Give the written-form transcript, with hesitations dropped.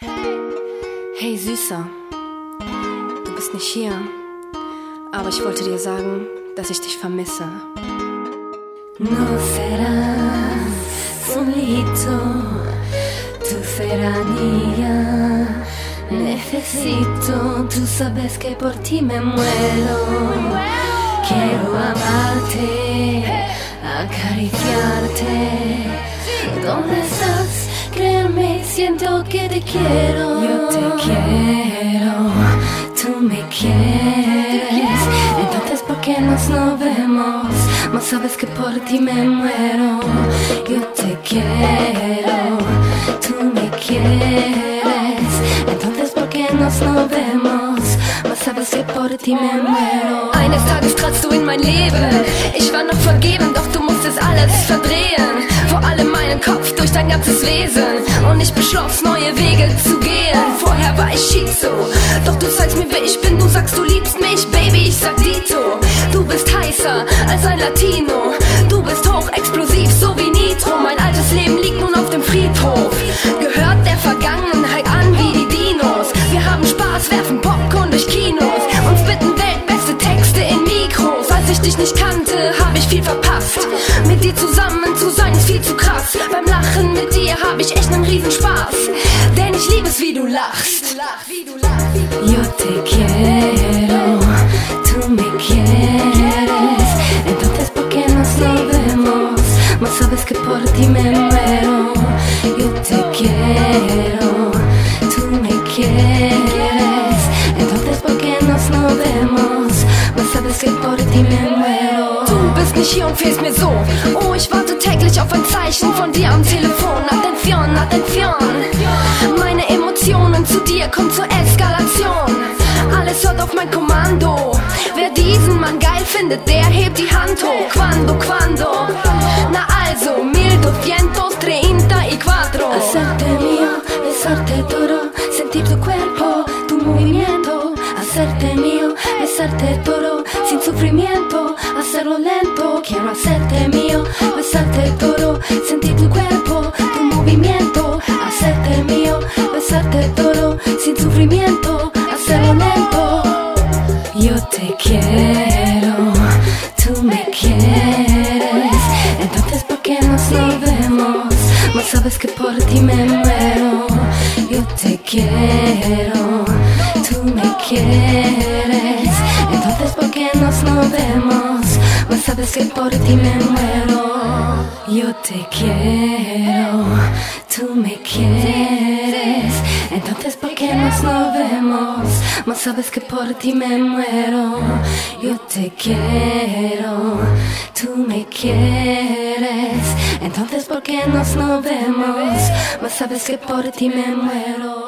Hey Süßer, du bist nicht hier, aber ich wollte dir sagen, dass ich dich vermisse. No serás solito, tu serranía. Necesito, tú sabes que por ti me muero. Quiero amarte, acariciarte. ¿Dónde estás? Créeme, siento que te quiero. Yo te quiero, tú me quieres. Entonces ¿por qué no vemos? Mas sabes que por ti me muero. Yo te quiero, tú me quieres. Entonces ¿por qué no vemos? Mas sabes que por ti me muero. Eines Tages tratst du in mein Leben. Ich war noch vergeben, doch du musstest alles verdrehen. Vor allem meinen Kopf durch dein ganzes Wesen. Und ich beschloss, neue Wege zu gehen. Vorher war ich Schizo, doch du zeigst mir, wer ich bin. Du sagst, du liebst mich, Baby, ich sag Dito. Du bist heißer als ein Latino. Du bist hochexplosiv, so wie Nitro. Mein altes Leben liegt nun auf dem Friedhof. Gehört der Vergangenheit an wie die Dinos. Wir haben Spaß, werfen Popcorn durch Kinos. Und spitten weltbeste Texte in Mikros. Als ich dich nicht kannte, hab ich viel verpasst. Mit dir zusammen zu sein ist viel zu krass. Beim Lachen mit dir hab ich echt nen Riesenspaß. Denn ich lieb es, wie du lachst. Yo te quiero, tú me quieres. Entonces ¿por qué no vemos? Mas sabes que por ti me muero. Yo te quiero, tú me quieres. Entonces ¿por qué no vemos? Mas sabes que por ti me muero. Du bist nicht hier und fehlst mir so. Oh, ich warte täglich auf ein Zeichen von dir am Telefon. Attention, Attention. Meine Emotionen zu dir kommen zur Eskalation. Alles hört auf mein Kommando. Wer diesen Mann geil findet, der hebt die Hand hoch. Quando? Na also, 1234. Hacerte mío, besarte todo, sentir tu cuerpo, tu movimiento. Hacerte mío, besarte todo, sin sufrimiento, hacerlo lento. Quiero hacerte mío, besarte todo, sentir tu cuerpo, tu movimiento. Hacerte mío, besarte todo, sin sufrimiento, hacerlo lento. Yo te quiero, tú me quieres. Entonces ¿por qué no vemos? Mas sabes que por ti me muero. Yo te quiero, tú me quieres. Entonces ¿por qué no vemos? Mas sabes que por ti me muero. Yo te quiero, tú me quieres. Entonces ¿por qué no vemos? Mas sabes que por ti me muero. Yo te quiero, tú me quieres. Entonces ¿por qué no vemos? Mas sabes que por ti me muero.